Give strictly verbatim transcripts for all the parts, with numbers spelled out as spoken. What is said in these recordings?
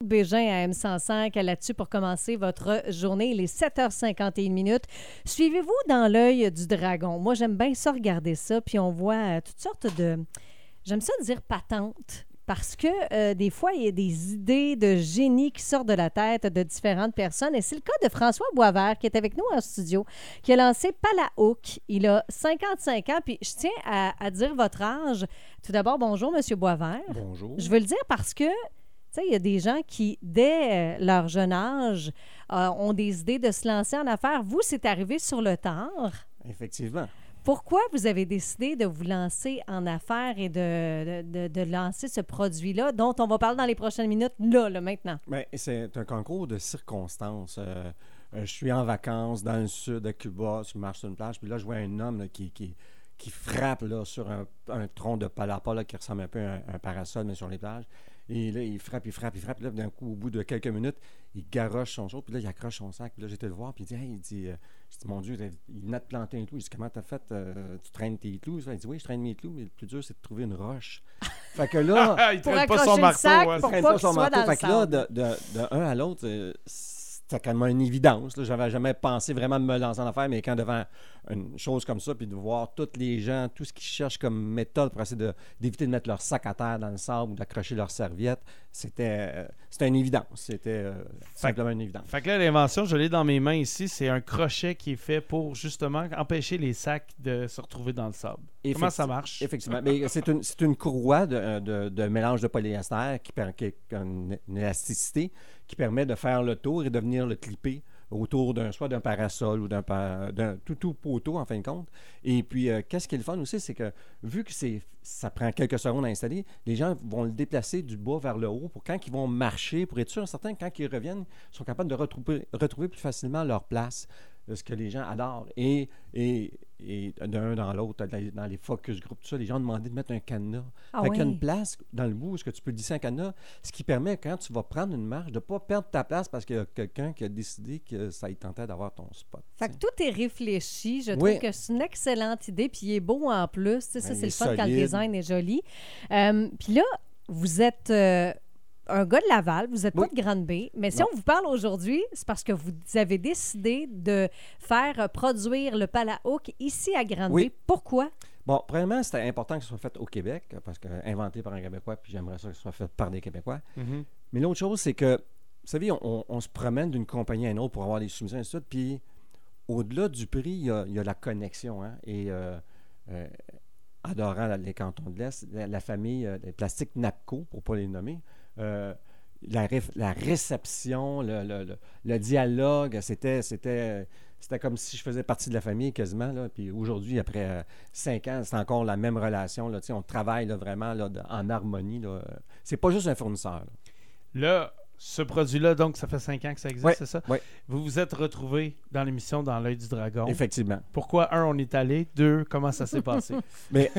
Bégin à M cent cinq là-dessus pour commencer votre journée. Il est sept heures cinquante et une minutes. Suivez-vous dans l'œil du dragon. Moi, j'aime bien ça, regarder ça, puis on voit euh, toutes sortes de... J'aime ça dire patentes. Parce que euh, des fois, il y a des idées de génie qui sortent de la tête de différentes personnes. Et c'est le cas de François Boisvert, qui est avec nous en studio, qui a lancé Palahook. Il a cinquante-cinq ans. Puis je tiens à, à dire votre âge. Tout d'abord, bonjour, M. Boisvert. Bonjour. Je veux le dire parce que, tu sais, il y a des gens qui, dès leur jeune âge, euh, ont des idées de se lancer en affaires. Vous, c'est arrivé sur le tard. Effectivement. Pourquoi vous avez décidé de vous lancer en affaires et de, de, de, de lancer ce produit-là, dont on va parler dans les prochaines minutes, là, là maintenant? Bien, c'est un concours de circonstances. Euh, euh, je suis en vacances dans le sud de Cuba, je marche sur une plage, puis là, je vois un homme là, qui, qui, qui frappe là, sur un, un tronc de palapa là, qui ressemble un peu à un, un parasol, mais sur les plages. Et là, il frappe, il frappe, il frappe. Puis là, d'un coup, au bout de quelques minutes, il garoche son chose. Puis là, il accroche son sac. Puis là, j'étais le voir. Puis il dit, hey, il dit, euh, je dis, mon Dieu, il venait de planter un clou. Il dit, comment t'as fait? Euh, tu traînes tes clous? Il dit, oui, je traîne mes clous. Mais le plus dur, c'est de trouver une roche. Fait que là, il traîne pas son marteau. Sac, ouais. il pour traîne pas pas son marteau. Fait que là, de, de, de, de un à l'autre, euh, c'était quand même une évidence. Là. J'avais jamais pensé vraiment de me lancer en affaires, mais quand devant une chose comme ça, puis de voir tous les gens, tout ce qu'ils cherchent comme méthode pour essayer de, d'éviter de mettre leur sac à terre dans le sable ou d'accrocher leur serviette, c'était, euh, c'était une évidence. C'était euh, simplement une évidence. Fait que là, l'invention, je l'ai dans mes mains ici, c'est un crochet qui est fait pour justement empêcher les sacs de se retrouver dans le sable. Effecti- Comment ça marche? Effectivement. Mais c'est, une, c'est une courroie de, de, de mélange de polyester qui, per, qui a une, une élasticité qui permet de faire le tour et de venir le clipper autour d'un soit d'un parasol ou d'un, d'un tout, tout poteau, en fin de compte. Et puis, euh, qu'est-ce qui est le fun aussi, c'est que vu que c'est, ça prend quelques secondes à installer, les gens vont le déplacer du bas vers le haut pour quand ils vont marcher, pour être sûr, certains, quand ils reviennent, ils sont capables de retrouver, retrouver plus facilement leur place, ce que les gens adorent. Et, et, et d'un dans l'autre, dans les focus group, tout ça, les gens ont demandé de mettre un cadenas. Ah fait oui. qu'il y a une place dans le bout où est-ce que tu peux glisser un cadenas, ce qui permet, quand tu vas prendre une marche, de ne pas perdre ta place parce qu'il y a quelqu'un qui a décidé que ça lui tentait d'avoir ton spot. Fait que tout est réfléchi. Je Oui. trouve que c'est une excellente idée. Puis il est beau en plus. Tu sais, ça, Ben, c'est il le est fun quand le solide. design est joli. Euh, puis là, vous êtes euh, un gars de Laval. Vous n'êtes Oui. pas de Grande-Bay. Mais si Non. on vous parle aujourd'hui, c'est parce que vous avez décidé de faire euh, produire le Palahook ici à Grande-Bay. Oui. Pourquoi? Bon, premièrement, c'était important que ce soit fait au Québec, parce que inventé par un Québécois, puis j'aimerais ça que ce soit fait par des Québécois. Mhm. Mais l'autre chose, c'est que, vous savez, on, on- on se promène d'une compagnie à une autre pour avoir des soumissions et tout ça, puis au-delà du prix, il y a, il y a la connexion. Hein, et euh, euh, adorant la- les cantons de l'Est, la, la famille euh, des plastiques NAPCO, pour ne pas les nommer, euh, la, réf- la réception, le, le- le- le dialogue, c'était, c'était, c'était comme si je faisais partie de la famille quasiment. Là. Puis aujourd'hui, après euh, cinq ans, c'est encore la même relation. Là. Tu sais, on travaille là, vraiment là, de- en harmonie. Là. C'est pas juste un fournisseur. Là. Là, ce produit-là, donc, ça fait cinq ans que ça existe, Ouais, c'est ça? ouais. Vous vous êtes retrouvés dans l'émission Dans l'œil du dragon. Effectivement. Pourquoi, un, on est allé? Deux, comment ça s'est passé? Mais,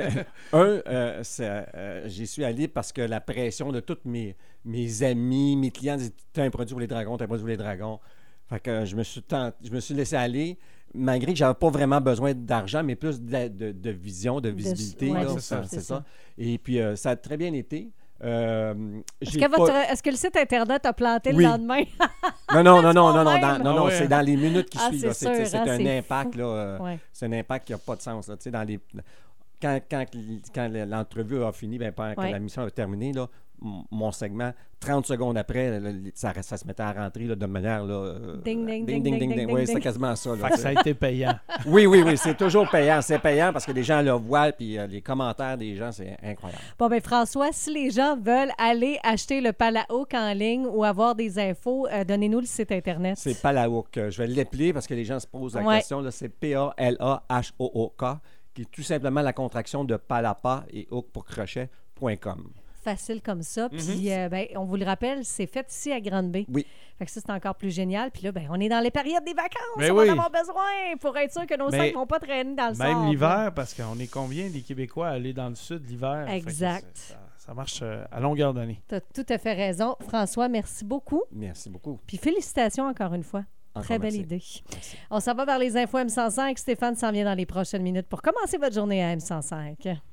un, euh, c'est, euh, j'y suis allé parce que la pression de tous mes, mes amis, mes clients disaient « T'as un produit pour les dragons, t'as un produit pour les dragons. » Fait que je me suis, tent- je me suis laissé aller, malgré que j'avais pas vraiment besoin d'argent, mais plus de, de- de vision, de visibilité. ouais, là, c'est ça, c'est, c'est ça. ça. Et puis, euh, ça a très bien été. Euh, Est-ce j'ai que, pas- votre, est-ce que le site Internet a planté Oui. le lendemain? Non, non, non, non, non, non, même. dans- non, Ah non, ouais. c'est dans les minutes qui Ah, suivent. c'est là. C'est, sûr, c'est- c'est hein, un c'est impact, fou. là, euh, Ouais. c'est un impact qui n'a pas de sens. Là. Tu sais, dans les, quand, quand, quand l'entrevue a fini, ben, quand Ouais. la mission a terminé, là, m- mon segment, trente secondes après, là, ça, ça se mettait à rentrer là, de manière... Là, euh, Ding, ding, ding, ding, ding, Oui, ding, c'était ding. quasiment ça. Là, Fait que tu ça a sais. été payant. Oui, oui, oui, c'est toujours payant. C'est payant parce que les gens le voient, puis euh, les commentaires des gens, c'est incroyable. Bon, ben François, si les gens veulent aller acheter le Palahook en ligne ou avoir des infos, euh, donnez-nous le site Internet. C'est Palahook. Euh, Je vais l'appeler parce que les gens se posent la Ouais. question. Là, c'est P A L A H O O K, qui est tout simplement la contraction de palapa et hook pour crochet point com. Facile comme ça. Puis, euh, ben, on vous le rappelle, c'est fait ici à Grande-Bay. Oui. Fait que ça, c'est encore plus génial. Puis là, ben, on est dans les périodes des vacances. Mais on oui. va en avoir besoin pour être sûr que nos Mais sacs ne vont pas traîner dans le Même sable. l'hiver, parce qu'on est combien des Québécois à aller dans le sud l'hiver? Fait que Exact. c'est- Ça, ça marche euh, à longueur d'année. Tu as tout à fait raison. François, merci beaucoup. Merci beaucoup. Puis félicitations encore une fois. Encore Très belle merci. idée. Merci. On s'en va vers les infos M cent cinq. Stéphane s'en vient dans les prochaines minutes pour commencer votre journée à M cent cinq.